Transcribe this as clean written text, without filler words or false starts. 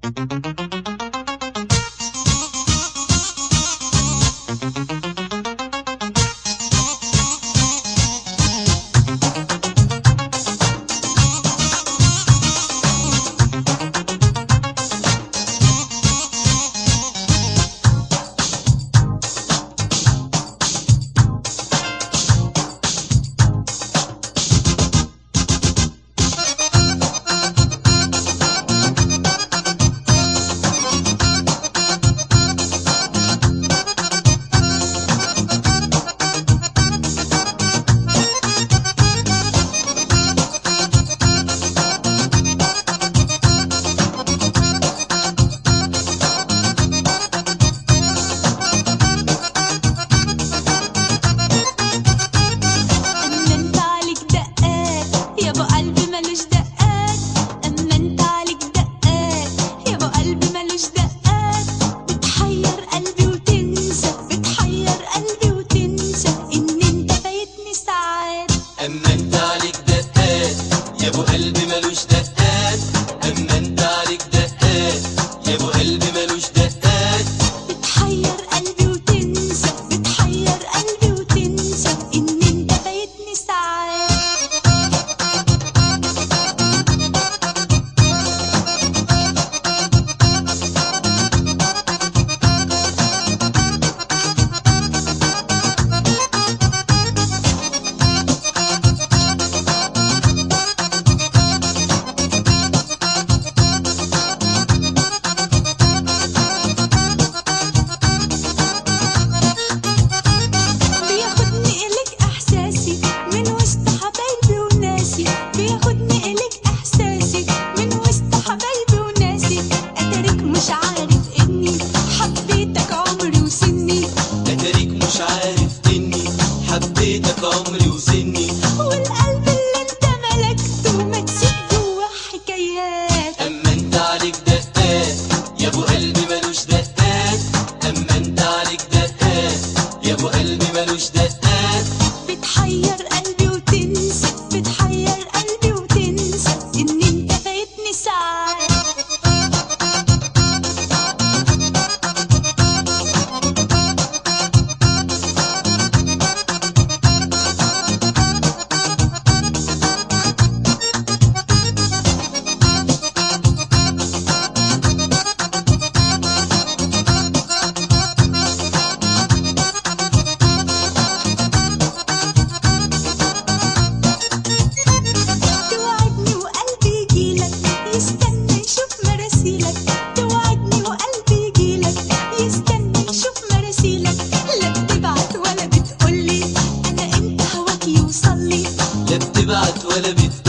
أما انت عليك دقات يا ابو قلبي ملوش دقات. أما انت عليك دقات يا ابو قلبي ملوش دقات. بتحير قلبي وتنسى، بتحير قلبي وتنسى إن انت فايتني ساعات. حبيتك عمري وسني، والقلب اللي انت ملكته مكسوك جوه حكايات. أما انت عليك دقات يا ابو قلبي ملوش دقات. أما انت عليك دقات يا ابو قلبي ملوش دقات. بتحير قلبي وتنسى، بتحير قلبي وتنسى إن انت فايتني ساعات. يستنى يشوف مراسيلك، توعدني وقلبي يجيلك، يستنى يشوف مراسيلك. لا بتبعت ولا بتقولي أنا إمتى هواك يوصلي، لا بتبعت ولا بتقولي